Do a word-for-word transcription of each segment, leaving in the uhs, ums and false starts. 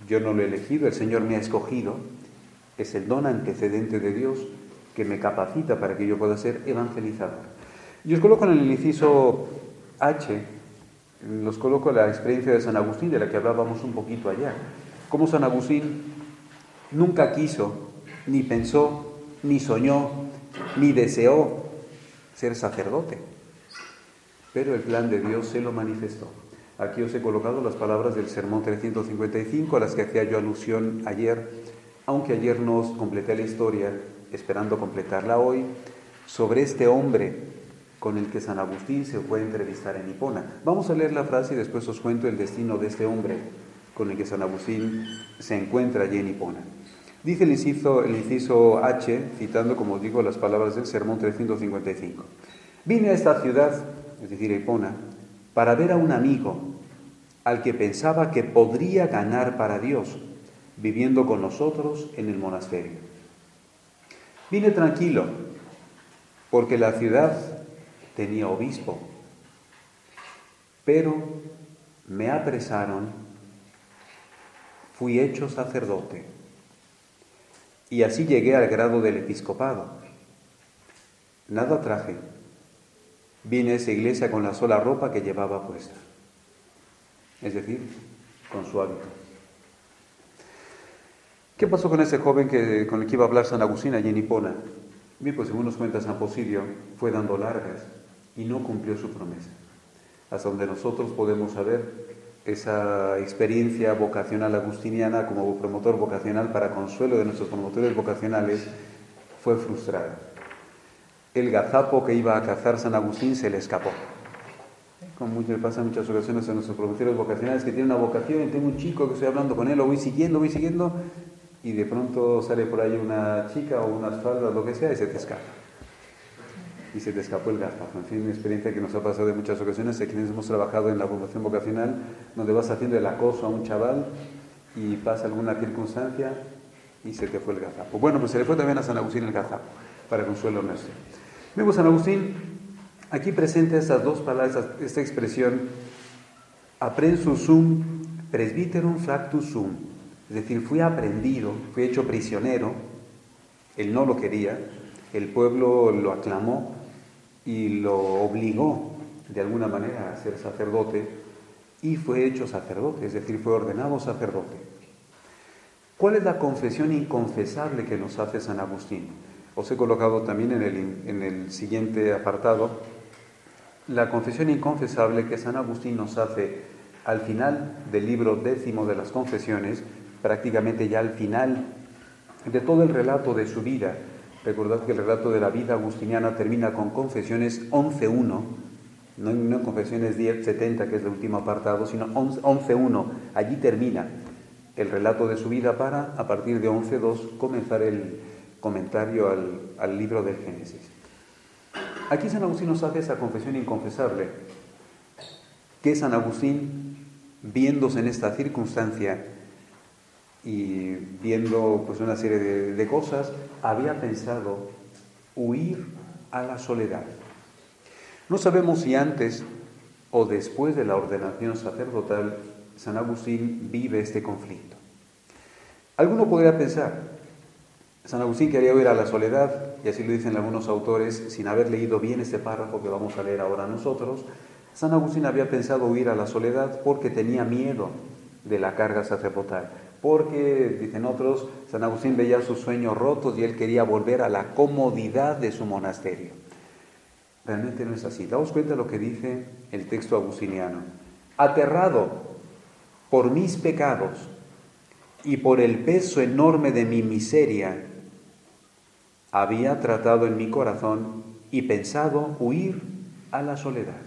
Yo no lo he elegido, el Señor me ha escogido. Es el don antecedente de Dios que me capacita para que yo pueda ser evangelizador. Y os coloco en el inciso H, los coloco la experiencia de San Agustín, de la que hablábamos un poquito allá. Cómo San Agustín nunca quiso, ni pensó, ni soñó, ni deseó ser sacerdote. Pero el plan de Dios se lo manifestó. Aquí os he colocado las palabras del Sermón trescientos cincuenta y cinco, a las que hacía yo alusión ayer, aunque ayer no os completé la historia, esperando completarla hoy, sobre este hombre con el que San Agustín se fue a entrevistar en Hipona. Vamos a leer la frase y después os cuento el destino de este hombre con el que San Agustín se encuentra allí en Hipona. Dice el inciso, el inciso H, citando, como os digo, las palabras del Sermón trescientos cincuenta y cinco. Vine a esta ciudad, es decir, a Hipona, para ver a un amigo al que pensaba que podría ganar para Dios, viviendo con nosotros en el monasterio. Vine tranquilo, porque la ciudad tenía obispo, pero me apresaron, fui hecho sacerdote, y así llegué al grado del episcopado. Nada traje, vine a esa iglesia con la sola ropa que llevaba puesta, es decir, con su hábito. ¿Qué pasó con ese joven que, con el que iba a hablar San Agustín allí en Hipona? Bien, pues según nos cuenta San Posidio, fue dando largas y no cumplió su promesa. Hasta donde nosotros podemos saber, esa experiencia vocacional agustiniana como promotor vocacional para consuelo de nuestros promotores vocacionales fue frustrada. El gazapo que iba a cazar San Agustín se le escapó. Como mucho, pasa en muchas ocasiones a nuestros promotores vocacionales que tienen una vocación y tengo un chico que estoy hablando con él, lo voy siguiendo, voy siguiendo y de pronto sale por ahí una chica o unas faldas, lo que sea, y se te escapa. Y se te escapó el gazapo. En fin, una experiencia que nos ha pasado en muchas ocasiones a quienes hemos trabajado en la formación vocacional, donde vas haciendo el acoso a un chaval y pasa alguna circunstancia y se te fue el gazapo. Bueno, pues se le fue también a San Agustín el gazapo, para consuelo nuestro. Vemos San Agustín aquí presenta estas dos palabras, esta expresión, aprensus sum presbyterum fractus sum, es decir, fui aprendido, fui hecho prisionero, él no lo quería, el pueblo lo aclamó y lo obligó de alguna manera a ser sacerdote y fue hecho sacerdote, es decir, fue ordenado sacerdote. ¿Cuál es la confesión inconfesable que nos hace San Agustín? Os he colocado también en el, en el siguiente apartado la confesión inconfesable que San Agustín nos hace al final del libro décimo de las confesiones, prácticamente ya al final de todo el relato de su vida. Recordad que el relato de la vida agustiniana termina con Confesiones once uno, no en Confesiones diez setenta, que es el último apartado, sino once uno. Allí termina el relato de su vida para, a partir de once dos, comenzar el comentario al, al libro del Génesis. Aquí San Agustín nos hace esa confesión inconfesable, que San Agustín, viéndose en esta circunstancia y viendo pues una serie de, de cosas, había pensado huir a la soledad. No sabemos si antes o después de la ordenación sacerdotal San Agustín vive este conflicto. Alguno podría pensar, San Agustín quería huir a la soledad, y así lo dicen algunos autores, sin haber leído bien este párrafo que vamos a leer ahora nosotros. San Agustín había pensado huir a la soledad porque tenía miedo de la carga sacerdotal, porque, dicen otros, San Agustín veía sus sueños rotos y él quería volver a la comodidad de su monasterio. Realmente no es así. Daos cuenta de lo que dice el texto agustiniano. Aterrado por mis pecados y por el peso enorme de mi miseria, había tratado en mi corazón y pensado huir a la soledad.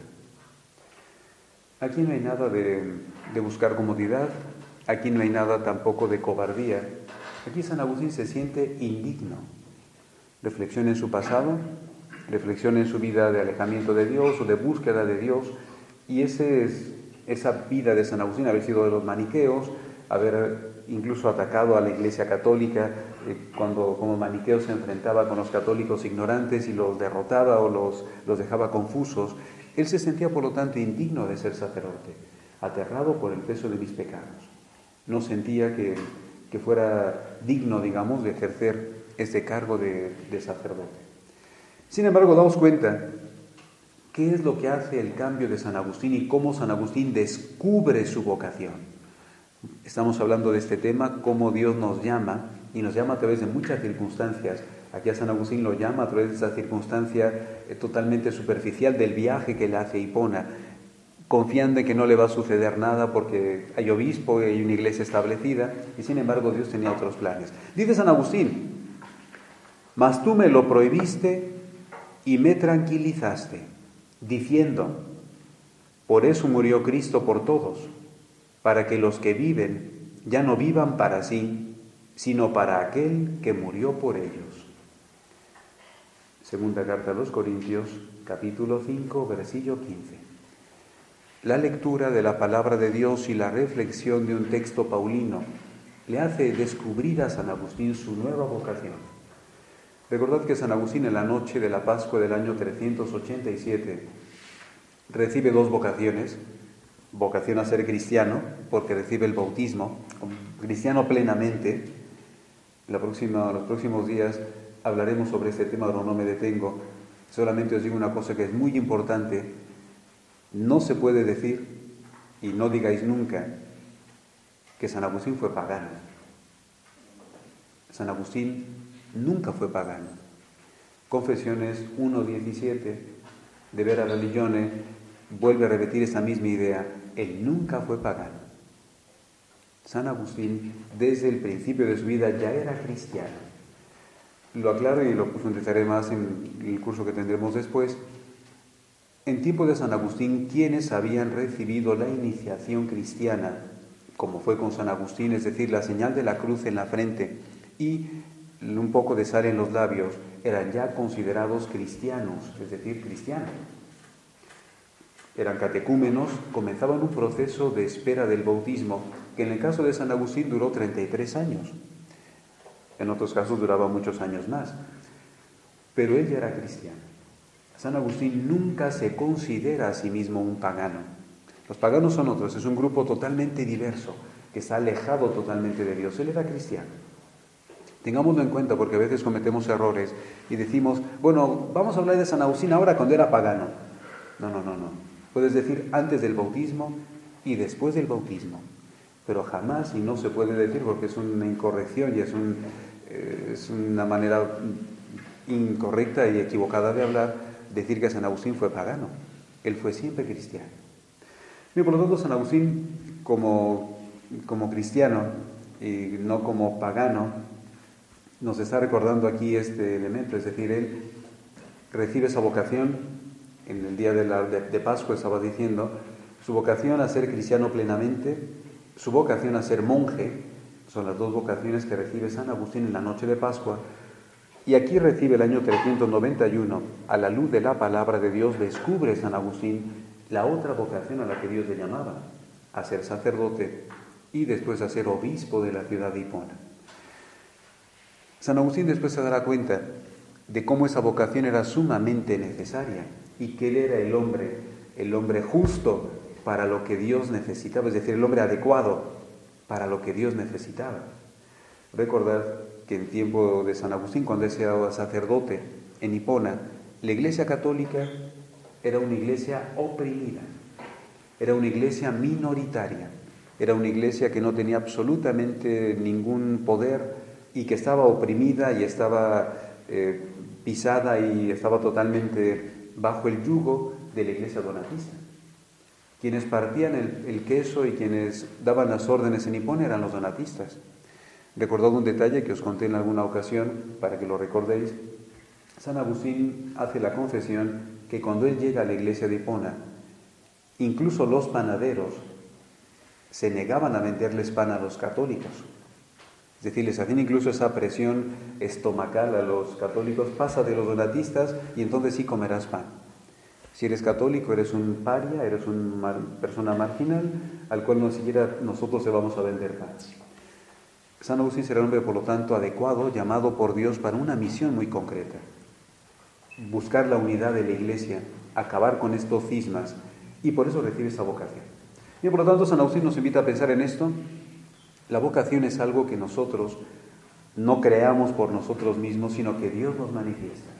Aquí no hay nada de, de buscar comodidad, aquí no hay nada tampoco de cobardía. Aquí San Agustín se siente indigno. Reflexiona en su pasado, reflexiona en su vida de alejamiento de Dios o de búsqueda de Dios, y ese es, esa vida de San Agustín, haber sido de los maniqueos, haber incluso atacado a la Iglesia Católica, eh, cuando como maniqueo se enfrentaba con los católicos ignorantes y los derrotaba o los, los dejaba confusos. Él se sentía, por lo tanto, indigno de ser sacerdote, aterrado por el peso de mis pecados. no sentía que, que fuera digno, digamos, de ejercer ese cargo de, de sacerdote. Sin embargo, damos cuenta qué es lo que hace el cambio de San Agustín y cómo San Agustín descubre su vocación. Estamos hablando de este tema, cómo Dios nos llama, y nos llama a través de muchas circunstancias. Aquí a San Agustín lo llama a través de esa circunstancia eh, totalmente superficial del viaje que le hace a Hipona, confiando en que no le va a suceder nada porque hay obispo y hay una iglesia establecida, y sin embargo Dios tenía otros planes. Dice San Agustín: mas tú me lo prohibiste y me tranquilizaste, diciendo: por eso murió Cristo por todos, para que los que viven ya no vivan para sí, sino para aquel que murió por ellos. Segunda carta a los Corintios, capítulo cinco, versículo quince. La lectura de la palabra de Dios y la reflexión de un texto paulino le hace descubrir a San Agustín su nueva vocación. Recordad que San Agustín, en la noche de la Pascua del año trescientos ochenta y siete, recibe dos vocaciones: vocación a ser cristiano, porque recibe el bautismo, cristiano plenamente. La próxima, los próximos días hablaremos sobre este tema, pero no me detengo. Solamente os digo una cosa que es muy importante: no se puede decir, y no digáis nunca, que San Agustín fue pagano. San Agustín nunca fue pagano. Confesiones uno diecisiete de Vera Religione vuelve a repetir esa misma idea: él nunca fue pagano. San Agustín, desde el principio de su vida, ya era cristiano. Lo aclaro y lo profundizaré más en el curso que tendremos después. En tiempo de San Agustín, quienes habían recibido la iniciación cristiana, como fue con San Agustín, es decir, la señal de la cruz en la frente y un poco de sal en los labios, eran ya considerados cristianos, es decir, cristianos. Eran catecúmenos, comenzaban un proceso de espera del bautismo, que en el caso de San Agustín duró treinta y tres años. En otros casos duraba muchos años más. Pero él ya era cristiano. San Agustín nunca se considera a sí mismo un pagano. Los paganos son otros, es un grupo totalmente diverso, que está alejado totalmente de Dios. Él era cristiano. Tengámoslo en cuenta, porque a veces cometemos errores y decimos: bueno, vamos a hablar de San Agustín ahora cuando era pagano. No, no, no, no. Puedes decir antes del bautismo y después del bautismo, pero jamás, y no se puede decir porque es una incorrección y es, un, eh, es una manera incorrecta y equivocada de hablar, decir que San Agustín fue pagano. Él fue siempre cristiano. Y por lo tanto, San Agustín, como, como cristiano y no como pagano, nos está recordando aquí este elemento, es decir, él recibe esa vocación. En el día de, la, de, de Pascua estaba diciendo su vocación a ser cristiano plenamente, su vocación a ser monje, son las dos vocaciones que recibe San Agustín en la noche de Pascua. Y aquí recibe el año trescientos noventa y uno, a la luz de la palabra de Dios, descubre San Agustín la otra vocación a la que Dios le llamaba, a ser sacerdote y después a ser obispo de la ciudad de Hipona. San Agustín después se dará cuenta de cómo esa vocación era sumamente necesaria y que él era el hombre, el hombre justo para lo que Dios necesitaba, es decir, el hombre adecuado para lo que Dios necesitaba. Recordad que en tiempo de San Agustín, cuando él era sacerdote en Hipona, la Iglesia Católica era una iglesia oprimida, era una iglesia minoritaria, era una iglesia que no tenía absolutamente ningún poder y que estaba oprimida y estaba eh, pisada y estaba totalmente bajo el yugo de la iglesia donatista. Quienes partían el, el queso y quienes daban las órdenes en Hipona eran los donatistas. Recordad un detalle que os conté en alguna ocasión, para que lo recordéis. San Agustín hace la confesión que cuando él llega a la iglesia de Hipona, incluso los panaderos se negaban a venderles pan a los católicos. Es decir, les hacían incluso esa presión estomacal a los católicos: pasa de los donatistas y entonces sí comerás pan. Si eres católico, eres un paria, eres una persona marginal, al cual no siquiera nosotros le vamos a vender pan. San Agustín será un hombre, por lo tanto, adecuado, llamado por Dios para una misión muy concreta: buscar la unidad de la Iglesia, acabar con estos cismas, y por eso recibe esa vocación. Y por lo tanto, San Agustín nos invita a pensar en esto, La vocación es algo que nosotros no creamos por nosotros mismos, sino que Dios nos manifiesta.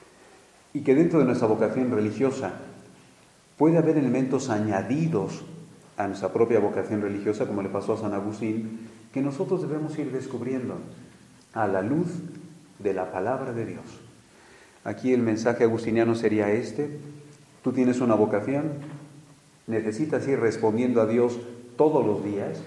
Y que dentro de nuestra vocación religiosa puede haber elementos añadidos a nuestra propia vocación religiosa, como le pasó a San Agustín, que nosotros debemos ir descubriendo a la luz de la palabra de Dios. Aquí el mensaje agustiniano sería este: tú tienes una vocación, necesitas ir respondiendo a Dios todos los días.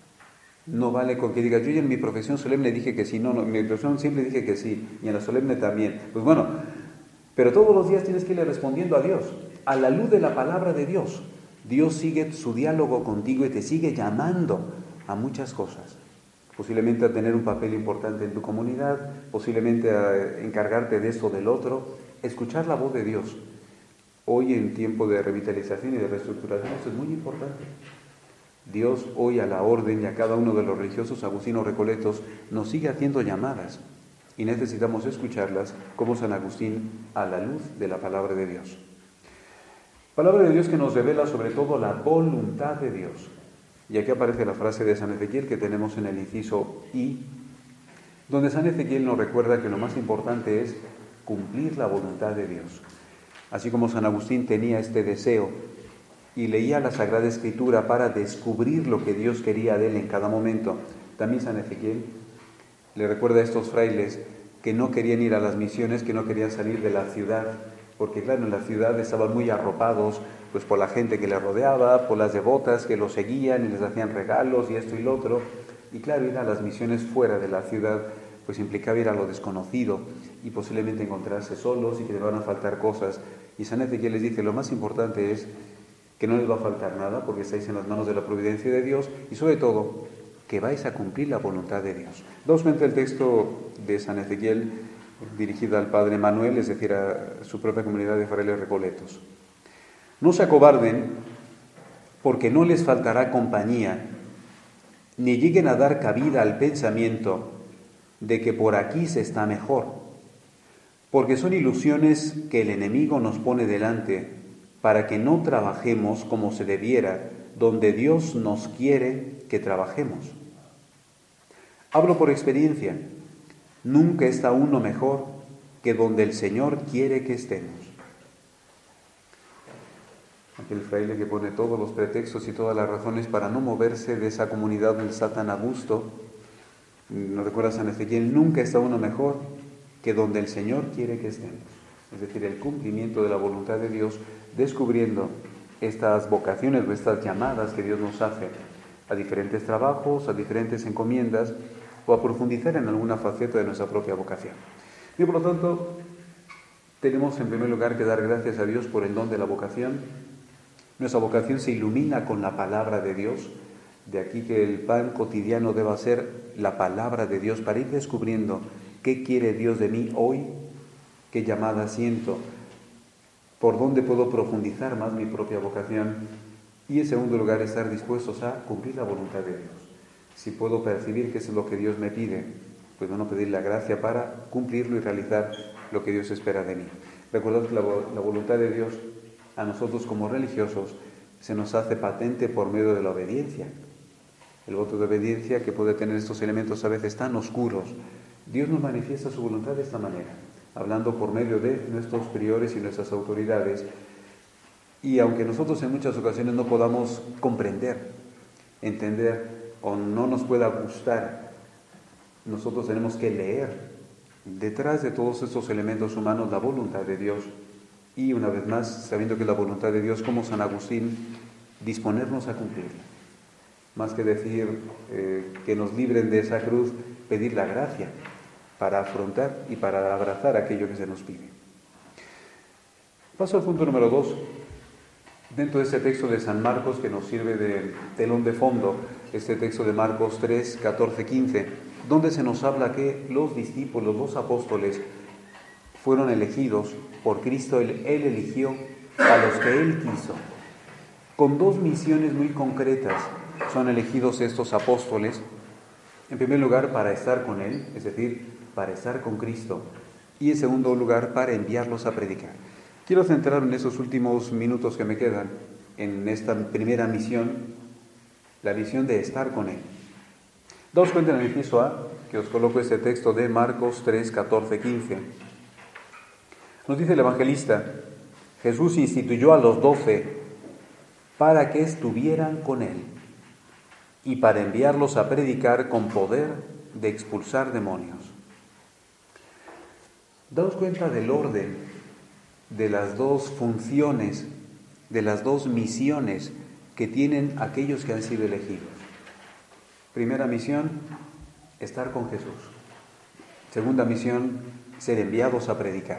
No vale con que digas, yo ya en mi profesión solemne dije que sí, no, no, en mi profesión siempre dije que sí, y en la solemne también. Pues bueno, pero todos los días tienes que irle respondiendo a Dios, a la luz de la palabra de Dios. Dios sigue su diálogo contigo y te sigue llamando a muchas cosas. Posiblemente a tener un papel importante en tu comunidad, posiblemente a encargarte de esto o del otro. Escuchar la voz de Dios. Hoy en tiempo de revitalización y de reestructuración esto es muy importante. Dios hoy a la orden y a cada uno de los religiosos agustinos recoletos nos sigue haciendo llamadas y necesitamos escucharlas como San Agustín a la luz de la palabra de Dios. Palabra de Dios que nos revela sobre todo la voluntad de Dios. Y aquí aparece la frase de San Ezequiel que tenemos en el inciso I, donde San Ezequiel nos recuerda que lo más importante es cumplir la voluntad de Dios. Así como San Agustín tenía este deseo y leía la Sagrada Escritura para descubrir lo que Dios quería de él en cada momento, también San Ezequiel le recuerda a estos frailes que no querían ir a las misiones, que no querían salir de la ciudad, porque claro, en la ciudad estaban muy arropados pues por la gente que les rodeaba, por las devotas que los seguían y les hacían regalos y esto y lo otro, y claro, ir a las misiones fuera de la ciudad pues implicaba ir a lo desconocido y posiblemente encontrarse solos y que les van a faltar cosas. Y San Ezequiel les dice, lo más importante es que no les va a faltar nada porque estáis en las manos de la providencia de Dios y sobre todo que vais a cumplir la voluntad de Dios. Damos cuenta el texto de San Ezequiel dirigido al Padre Manuel, es decir, a su propia comunidad de frailes recoletos. No se acobarden porque no les faltará compañía, ni lleguen a dar cabida al pensamiento de que por aquí se está mejor, porque son ilusiones que el enemigo nos pone delante para que no trabajemos como se debiera, donde Dios nos quiere que trabajemos. Hablo por experiencia, nunca está uno mejor que donde el Señor quiere que estemos. Aquel fraile que pone todos los pretextos y todas las razones para no moverse de esa comunidad donde está tan a gusto. Nos recuerda San Ezequiel, nunca está uno mejor que donde el Señor quiere que estemos. Es decir, el cumplimiento de la voluntad de Dios, descubriendo estas vocaciones o estas llamadas que Dios nos hace a diferentes trabajos, a diferentes encomiendas o a profundizar en alguna faceta de nuestra propia vocación. Y por lo tanto, tenemos en primer lugar que dar gracias a Dios por el don de la vocación. Nuestra vocación se ilumina con la palabra de Dios, de aquí que el pan cotidiano deba ser la palabra de Dios para ir descubriendo qué quiere Dios de mí hoy, qué llamada siento, por dónde puedo profundizar más mi propia vocación y en segundo lugar estar dispuestos a cumplir la voluntad de Dios. Si puedo percibir que eso es lo que Dios me pide, pues bueno, pedir la gracia para cumplirlo y realizar lo que Dios espera de mí. Recordad que la, la voluntad de Dios a nosotros como religiosos se nos hace patente por medio de la obediencia. El voto de obediencia que puede tener estos elementos a veces tan oscuros. Dios nos manifiesta su voluntad de esta manera, hablando por medio de nuestros priores y nuestras autoridades. Y aunque nosotros en muchas ocasiones no podamos comprender, entender o no nos pueda gustar, nosotros tenemos que leer detrás de todos estos elementos humanos la voluntad de Dios. Y una vez más, sabiendo que es la voluntad de Dios, como San Agustín, disponernos a cumplirla. Más que decir eh, que nos libren de esa cruz, pedir la gracia para afrontar y para abrazar aquello que se nos pide. Paso al punto número dos. Dentro de este texto de San Marcos, que nos sirve de telón de fondo, este texto de Marcos tres, catorce, quince, donde se nos habla que los discípulos, los apóstoles, fueron elegidos por Cristo. Él, él eligió a los que Él quiso. Con dos misiones muy concretas son elegidos estos apóstoles. En primer lugar, para estar con Él, es decir, para estar con Cristo. Y en segundo lugar, para enviarlos a predicar. Quiero centrarme en esos últimos minutos que me quedan en esta primera misión, la misión de estar con Él. Daos cuenta en el inciso A, que os coloco este texto de Marcos tres, catorce, quince. Nos dice el evangelista: Jesús instituyó a los doce para que estuvieran con él y para enviarlos a predicar con poder de expulsar demonios. Daos cuenta del orden de las dos funciones, de las dos misiones que tienen aquellos que han sido elegidos. Primera misión, estar con Jesús. Segunda misión, ser enviados a predicar.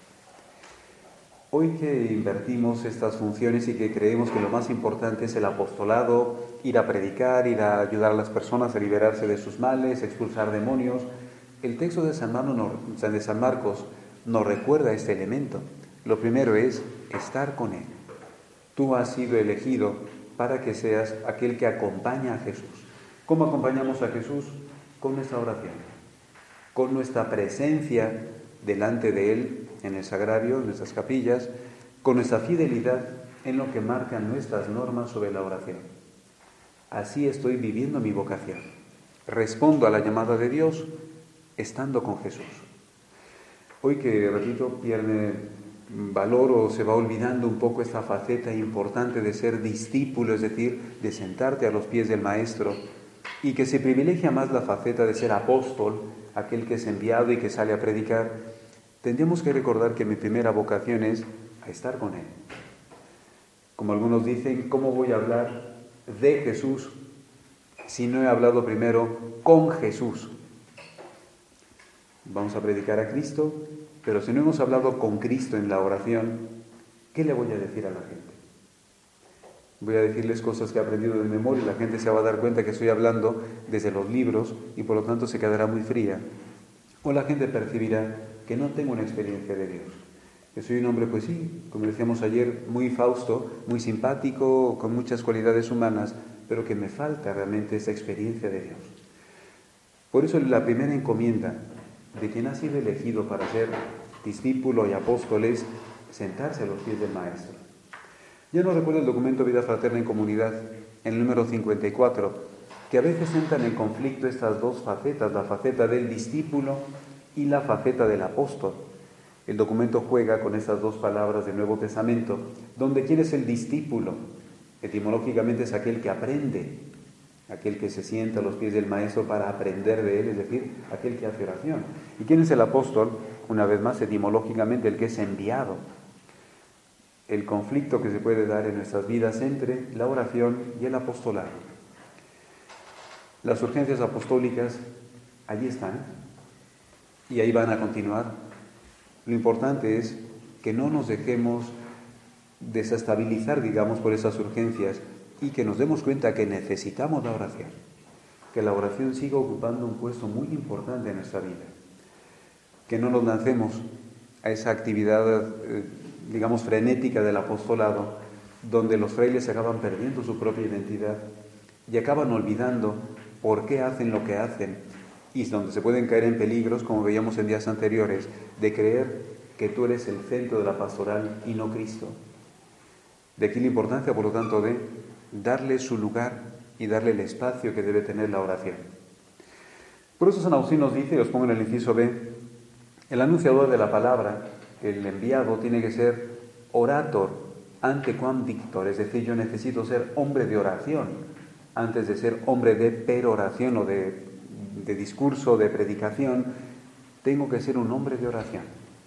Hoy que invertimos estas funciones y que creemos que lo más importante es el apostolado, ir a predicar, ir a ayudar a las personas a liberarse de sus males, expulsar demonios, el texto de San Marcos, de San Marcos nos recuerda este elemento. Lo primero es estar con Él. Tú has sido elegido para que seas aquel que acompaña a Jesús. ¿Cómo acompañamos a Jesús? Con nuestra oración, con nuestra presencia delante de Él en el sagrario, en nuestras capillas, con nuestra fidelidad en lo que marcan nuestras normas sobre la oración. Así estoy viviendo mi vocación. Respondo a la llamada de Dios estando con Jesús. Hoy que, repito, pierde valor o se va olvidando un poco esta faceta importante de ser discípulo, es decir, de sentarte a los pies del Maestro, y que se privilegia más la faceta de ser apóstol, aquel que es enviado y que sale a predicar. Tendríamos que recordar que mi primera vocación es a estar con Él. Como algunos dicen, ¿cómo voy a hablar de Jesús si no he hablado primero con Jesús? Vamos a predicar a Cristo, pero si no hemos hablado con Cristo en la oración, ¿qué le voy a decir a la gente? Voy a decirles cosas que he aprendido de memoria y la gente se va a dar cuenta que estoy hablando desde los libros y por lo tanto se quedará muy fría. O la gente percibirá que no tengo una experiencia de Dios. Que soy un hombre, pues sí, como decíamos ayer, muy fausto, muy simpático, con muchas cualidades humanas, pero que me falta realmente esa experiencia de Dios. Por eso la primera encomienda de quien ha sido elegido para ser discípulo y apóstol es sentarse a los pies del Maestro. Yo no recuerdo el documento Vida Fraterna en Comunidad, en el número cincuenta y cuatro, que a veces entran en conflicto estas dos facetas, la faceta del discípulo y la faceta del apóstol. El documento juega con estas dos palabras del Nuevo Testamento, donde ¿quién es el discípulo? Etimológicamente es aquel que aprende, aquel que se sienta a los pies del Maestro para aprender de él, es decir, aquel que hace oración. ¿Y quién es el apóstol? Una vez más, etimológicamente, el que es enviado. El conflicto que se puede dar en nuestras vidas entre la oración y el apostolado. Las urgencias apostólicas allí están y ahí van a continuar. Lo importante es que no nos dejemos desestabilizar, digamos, por esas urgencias y que nos demos cuenta que necesitamos la oración, que la oración siga ocupando un puesto muy importante en nuestra vida, que no nos lancemos a esa actividad, eh, digamos, frenética del apostolado, donde los frailes acaban perdiendo su propia identidad y acaban olvidando por qué hacen lo que hacen, y donde se pueden caer en peligros, como veíamos en días anteriores, de creer que tú eres el centro de la pastoral y no Cristo. De aquí la importancia, por lo tanto, de darle su lugar y darle el espacio que debe tener la oración. Por eso San Agustín nos dice, y os pongo en el inciso B, el anunciador de la palabra, el enviado, tiene que ser orator ante quam dictor, es decir, yo necesito ser hombre de oración antes de ser hombre de peroración o de, de discurso, de predicación. Tengo que ser un hombre de oración.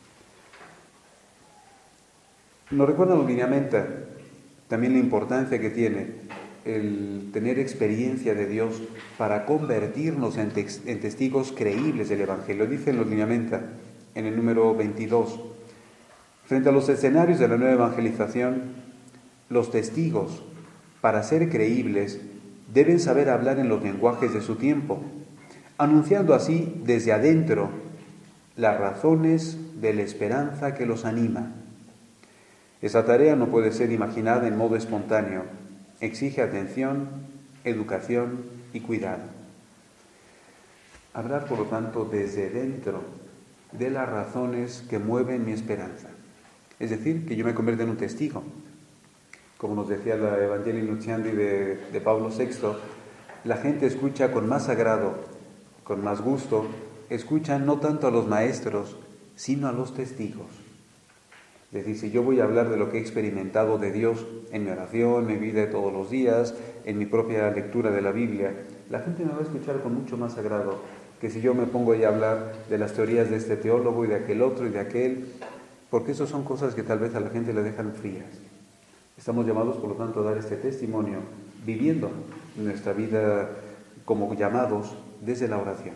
Nos recuerda los lineamientos también la importancia que tiene el tener experiencia de Dios para convertirnos en, te- en testigos creíbles del Evangelio. Dice en los lineamientos, en el número veintidós, frente a los escenarios de la nueva evangelización, los testigos, para ser creíbles, deben saber hablar en los lenguajes de su tiempo, anunciando así desde adentro las razones de la esperanza que los anima. Esa tarea no puede ser imaginada en modo espontáneo, exige atención, educación y cuidado. Hablar, por lo tanto, desde dentro de las razones que mueven mi esperanza. Es decir, que yo me convierta en un testigo. Como nos decía la Evangelii Nuntiandi de, de Pablo sexto, La gente escucha con más agrado, con más gusto, escuchan no tanto a los maestros, sino a los testigos. Es decir, si yo voy a hablar de lo que he experimentado de Dios en mi oración, en mi vida de todos los días, en mi propia lectura de la Biblia, la gente me va a escuchar con mucho más agrado que si yo me pongo ahí a hablar de las teorías de este teólogo y de aquel otro y de aquel, porque eso son cosas que tal vez a la gente le dejan frías. Estamos llamados, por lo tanto, a dar este testimonio viviendo nuestra vida como llamados desde la oración.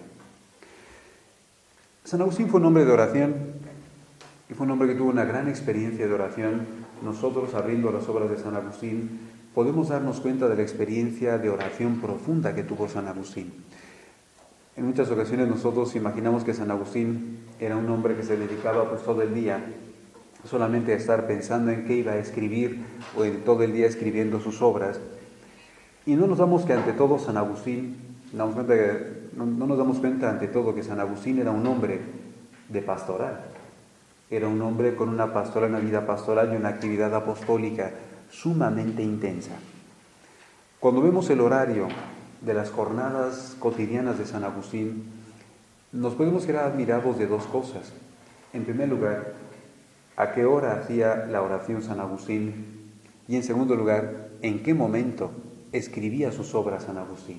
San Agustín fue un hombre de oración y fue un hombre que tuvo una gran experiencia de oración. Nosotros, abriendo las obras de San Agustín, podemos darnos cuenta de la experiencia de oración profunda que tuvo San Agustín. En muchas ocasiones nosotros imaginamos que San Agustín era un hombre que se dedicaba pues todo el día solamente a estar pensando en qué iba a escribir o en todo el día escribiendo sus obras. Y no nos damos que ante todo San Agustín, damos cuenta que, no, no nos damos cuenta ante todo que San Agustín era un hombre de pastoral. Era un hombre con una pastoral, una vida pastoral y una actividad apostólica sumamente intensa. Cuando vemos el horario de las jornadas cotidianas de San Agustín, nos podemos quedar admirados de dos cosas. En primer lugar, a qué hora hacía la oración San Agustín, y en segundo lugar, en qué momento escribía sus obras San Agustín.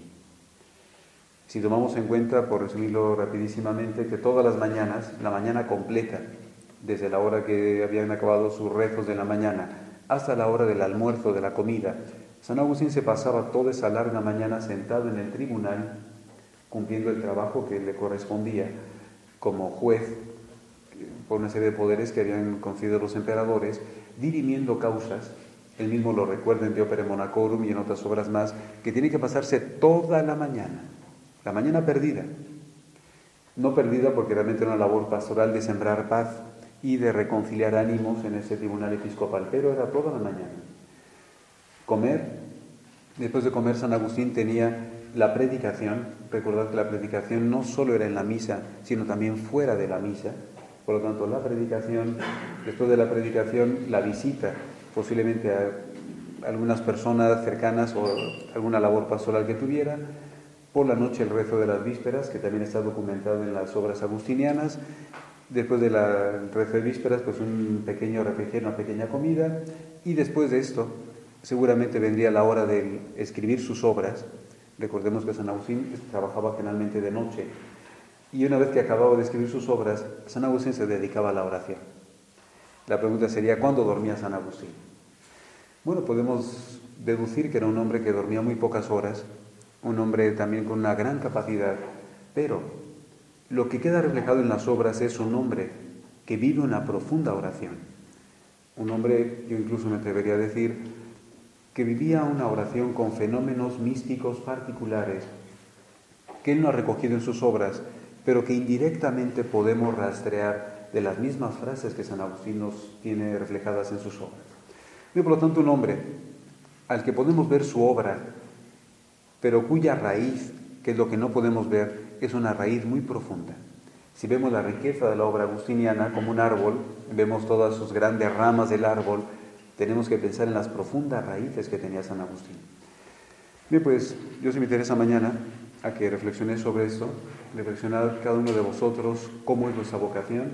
Si tomamos en cuenta, por resumirlo rapidísimamente, que todas las mañanas, la mañana completa, desde la hora que habían acabado sus rezos de la mañana hasta la hora del almuerzo, de la comida, San Agustín se pasaba toda esa larga mañana sentado en el tribunal, cumpliendo el trabajo que le correspondía como juez, por una serie de poderes que habían concedido los emperadores, dirimiendo causas. Él mismo lo recuerda en De Opere Monacorum y en otras obras más, que tiene que pasarse toda la mañana, la mañana perdida. No perdida porque realmente era una labor pastoral de sembrar paz y de reconciliar ánimos en ese tribunal episcopal, pero era toda la mañana. Comer, después de comer San Agustín tenía la predicación. Recordad que la predicación no solo era en la misa, sino también fuera de la misa. Por lo tanto, la predicación, después de la predicación, la visita, posiblemente a algunas personas cercanas o alguna labor pastoral que tuviera. Por la noche el rezo de las vísperas, que también está documentado en las obras agustinianas. Después del rezo de vísperas, pues un pequeño refrigerio, una pequeña comida. Y después de esto, seguramente vendría la hora de escribir sus obras. Recordemos que San Agustín trabajaba generalmente de noche. Y una vez que acababa de escribir sus obras, San Agustín se dedicaba a la oración. La pregunta sería, ¿cuándo dormía San Agustín? Bueno, podemos deducir que era un hombre que dormía muy pocas horas, un hombre también con una gran capacidad, pero lo que queda reflejado en las obras es un hombre que vive una profunda oración. Un hombre, yo incluso me atrevería a decir, que vivía una oración con fenómenos místicos particulares que él no ha recogido en sus obras, pero que indirectamente podemos rastrear de las mismas frases que San Agustín nos tiene reflejadas en sus obras. Y por lo tanto, un hombre al que podemos ver su obra, pero cuya raíz, que es lo que no podemos ver, es una raíz muy profunda. Si vemos la riqueza de la obra agustiniana como un árbol, vemos todas sus grandes ramas del árbol, tenemos que pensar en las profundas raíces que tenía San Agustín. Bien, pues yo os invitaré esa mañana a que reflexionéis sobre esto, reflexionad cada uno de vosotros cómo es vuestra vocación,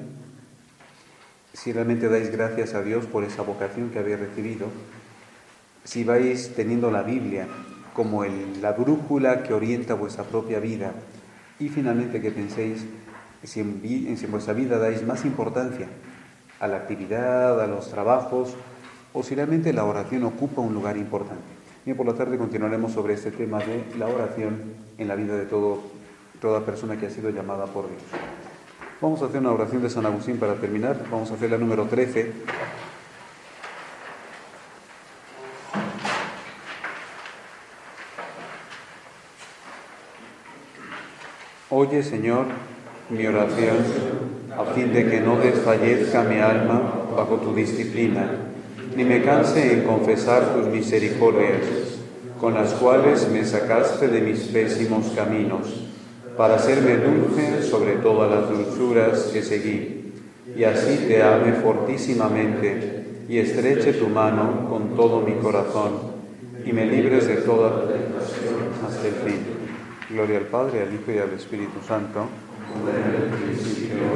si realmente dais gracias a Dios por esa vocación que habéis recibido, si vais teniendo la Biblia como el, la brújula que orienta vuestra propia vida, y finalmente que penséis si en, si en vuestra vida dais más importancia a la actividad, a los trabajos, o si realmente la oración ocupa un lugar importante. Bien, por la tarde continuaremos sobre este tema de la oración en la vida de todo, toda persona que ha sido llamada por Dios. Vamos a hacer una oración de San Agustín para terminar. Vamos a hacer la número trece. Oye, Señor, mi oración, a fin de que no desfallezca mi alma bajo tu disciplina, ni me canse en confesar tus misericordias, con las cuales me sacaste de mis pésimos caminos, para hacerme dulce sobre todas las dulzuras que seguí, y así te ame fortísimamente, y estreche tu mano con todo mi corazón, y me libres de toda tentación. hasta el fin. Gloria al Padre, al Hijo y al Espíritu Santo. Como era en el principio,